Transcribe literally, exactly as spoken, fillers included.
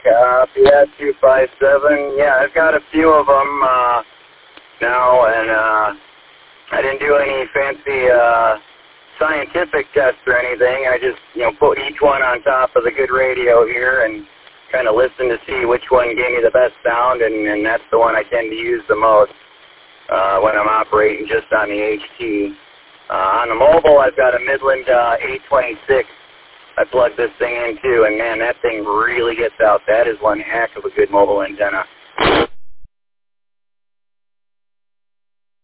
Copy that, two five seven. Yeah, I've got a few of them uh, now, and uh, I didn't do any fancy uh, scientific tests or anything. I just, you know, put each one on top of the good radio here and kind of listen to see which one gave me the best sound, and, and that's the one I tend to use the most uh, when I'm operating just on the H T. Uh, on the mobile, I've got a Midland uh, eight twenty-six. I plugged this thing in too, and man, that thing really gets out. That is one heck of a good mobile antenna.